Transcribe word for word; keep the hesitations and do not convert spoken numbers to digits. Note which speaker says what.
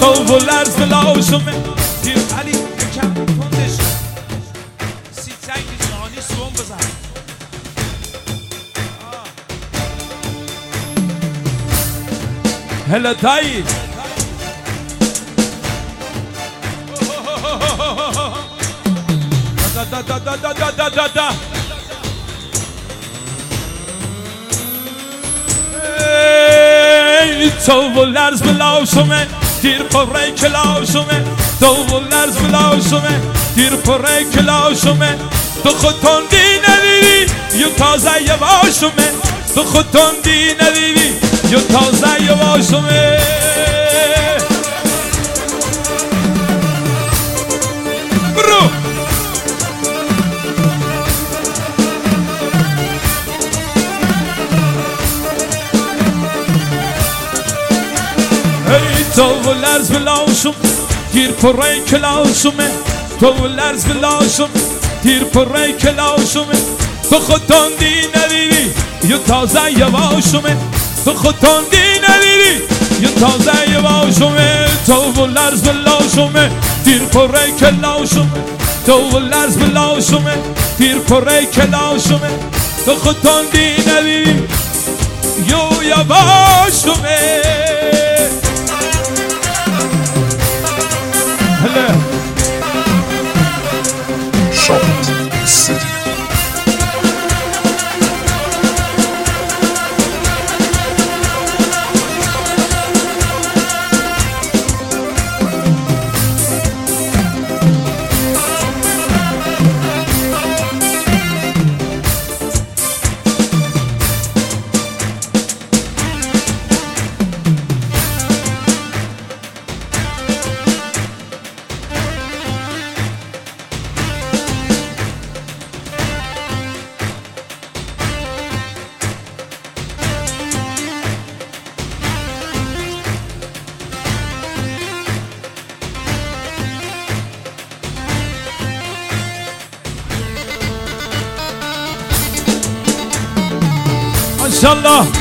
Speaker 1: تو و لرز لاشمه دیر علی یکم تندش سی سنگی جهانی سوم بزن هلا دایی دا دا دا دا دا دا دا دا تو و لرز لاشمه دیر پره کلاشمه تو و لرز لاشمه دیر پره کلاشمه تو خود تندی ندیدی یو تازه یواشمه تو خود تندی ندیدی یو تازه یواشمه برو تو و لرز بلاشم دیر پره کلاشمه تو و لرز بلاشم دیر پره کلاشمه تو خود تندی ندیدی یو تازه یواشمه تو خود تندی ندیدی یو تازه یواشمه تو و لرز بلاشمه دیر پره کلاشمه تو و لرز بلاشمه دیر پره کلاشمه تو خود تندی ندیدی یو یواشمه هلا
Speaker 2: Shopped City.
Speaker 1: ان شاء الله